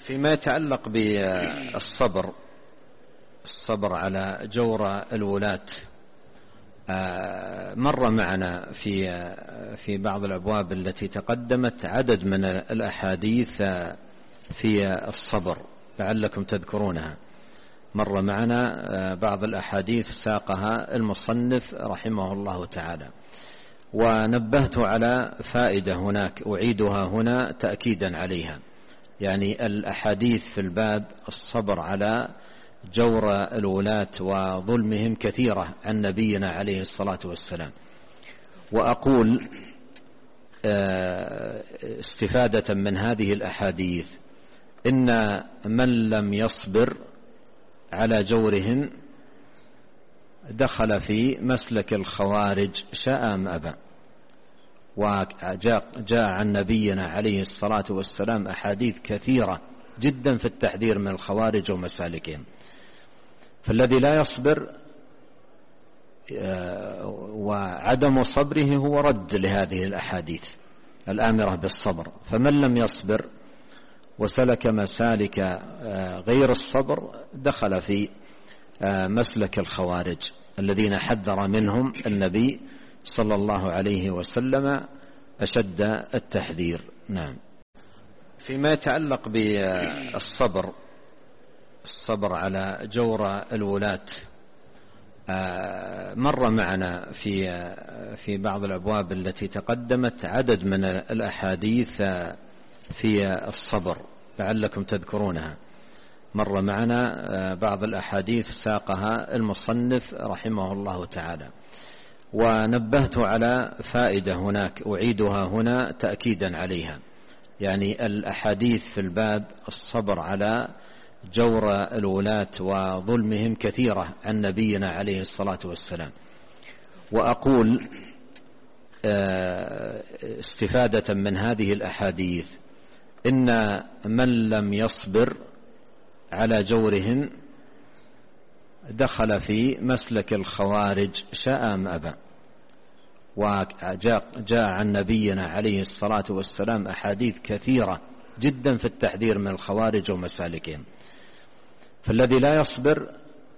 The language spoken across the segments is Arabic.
فيما يتعلق بالصبر، الصبر على جور الولاة، مر معنا في بعض الأبواب التي تقدمت عدد من الأحاديث في الصبر لعلكم تذكرونها. مر معنا بعض الأحاديث ساقها المصنف رحمه الله تعالى، ونبهت على فائدة هناك أعيدها هنا تأكيدا عليها، يعني الأحاديث في الباب الصبر على جور الولاة وظلمهم كثيرة عن نبينا عليه الصلاة والسلام. وأقول استفادة من هذه الأحاديث إن من لم يصبر على جورهم دخل في مسلك الخوارج شاء أم أبى. وجاء عن نبينا عليه الصلاة والسلام أحاديث كثيرة جدا في التحذير من الخوارج ومسالكهم، فالذي لا يصبر وعدم صبره هو رد لهذه الأحاديث الآمرة بالصبر. فمن لم يصبر وسلك مسالك غير الصبر دخل في مسلك الخوارج الذين حذر منهم النبي صلى الله عليه وسلم أشد التحذير. نعم. فيما يتعلق بالصبر، الصبر على جور الولاة، مر معنا في بعض الأبواب التي تقدمت عدد من الأحاديث في الصبر لعلكم تذكرونها. مر معنا بعض الأحاديث ساقها المصنف رحمه الله تعالى، ونبهت على فائدة هناك أعيدها هنا تأكيدا عليها، يعني الأحاديث في الباب الصبر على جور الولاة وظلمهم كثيرة عن نبينا عليه الصلاة والسلام. وأقول استفادة من هذه الأحاديث إن من لم يصبر على جورهم دخل في مسلك الخوارج شاء أم أبى. وجاء عن نبينا عليه الصلاة والسلام أحاديث كثيرة جدا في التحذير من الخوارج ومسالكهم، فالذي لا يصبر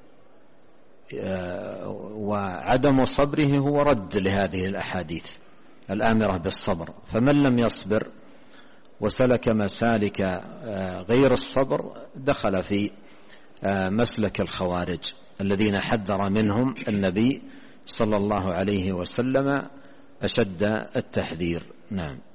وعدم صبره هو رد لهذه الأحاديث الآمرة بالصبر. فمن لم يصبر وسلك مسالك غير الصبر دخل في مسلك الخوارج الذين حذر منهم النبي صلى الله عليه وسلم أشد التحذير. نعم.